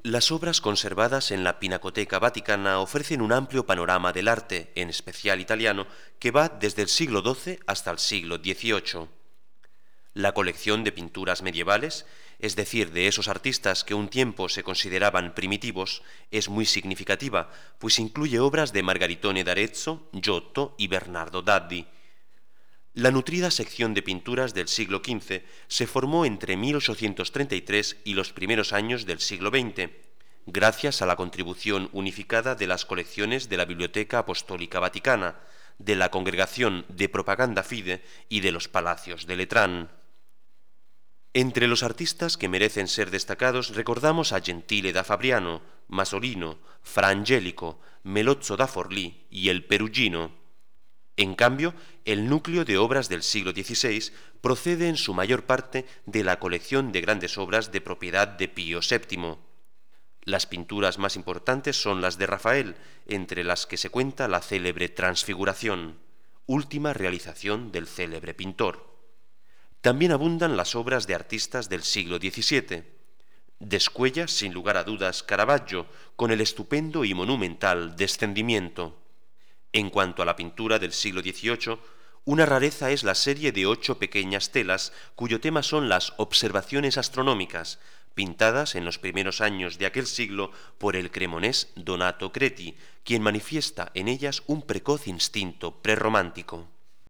Las obras conservadas en la Pinacoteca Vaticana ofrecen un amplio panorama del arte, en especial italiano, que va desde el siglo XII hasta el siglo XVIII. La colección de pinturas medievales, es decir, de esos artistas que un tiempo se consideraban primitivos, es muy significativa, pues incluye obras de Margaritone d'Arezzo, Giotto y Bernardo Daddi. La nutrida sección de pinturas del siglo XV se formó entre 1833 y los primeros años del siglo XX, gracias a la contribución unificada de las colecciones de la Biblioteca Apostólica Vaticana, de la Congregación de Propaganda Fide y de los Palacios de Letrán. Entre los artistas que merecen ser destacados recordamos a Gentile da Fabriano, Masolino, Fra Angelico, Melozzo da Forlì y el Perugino. En cambio, el núcleo de obras del siglo XVI procede en su mayor parte de la colección de grandes obras de propiedad de Pío VII. Las pinturas más importantes son las de Rafael, entre las que se cuenta la célebre Transfiguración, última realización del célebre pintor. También abundan las obras de artistas del siglo XVII. Descuella, sin lugar a dudas, Caravaggio, con el estupendo y monumental Descendimiento. En cuanto a la pintura del siglo XVIII, una rareza es la serie de 8 pequeñas telas cuyo tema son las observaciones astronómicas, pintadas en los primeros años de aquel siglo por el cremonés Donato Creti, quien manifiesta en ellas un precoz instinto prerromántico.